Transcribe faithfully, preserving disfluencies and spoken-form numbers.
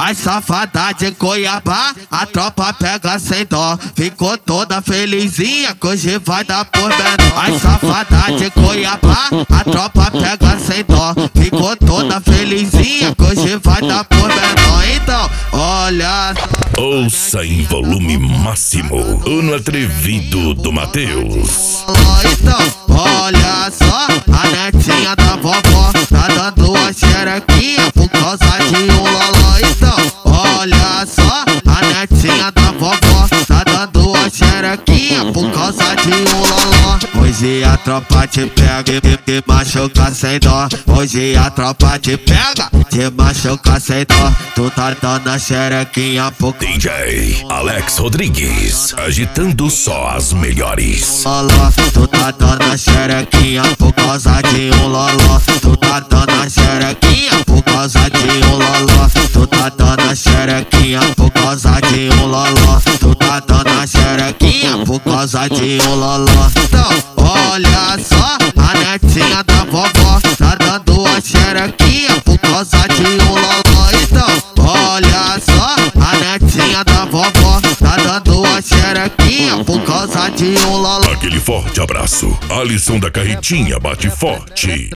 As safadas de Cuiabá, a tropa pega sem dó. Ficou toda felizinha que hoje vai dar por menor. As safadas de Cuiabá, a tropa pega sem dó. Ficou toda felizinha que hoje vai dar por menor. Então, olha só. Ouça em volume máximo o No Atrevido do Matheus. Então, olha só, a netinha da vovó tá dando a xerequinha por causa de um loló. Então, olha só, a netinha da vovó tá dando a xerequinha por causa de um loló. Hoje a tropa te pega e te machuca sem dó. Hoje a tropa te pega, te machuca sem dó. Tu tá dando a xerequinha por D J Alex Rodrigues, agitando só as melhores. loló. Tu tá dando a xerequinha por causa de um loló. Tu tá dando a xerequinha por causa de um loló. Tu tá dando a xerequinha por causa de um loló. Tu tá dando a xerequinha por causa de um loló. Então, olha só, a netinha da vovó tá dando a xerequinha por causa de um loló. Então, olha só, a netinha da vovó tá dando a xerequinha por causa de um loló. Aquele forte abraço. Alisson da Carretinha bate forte.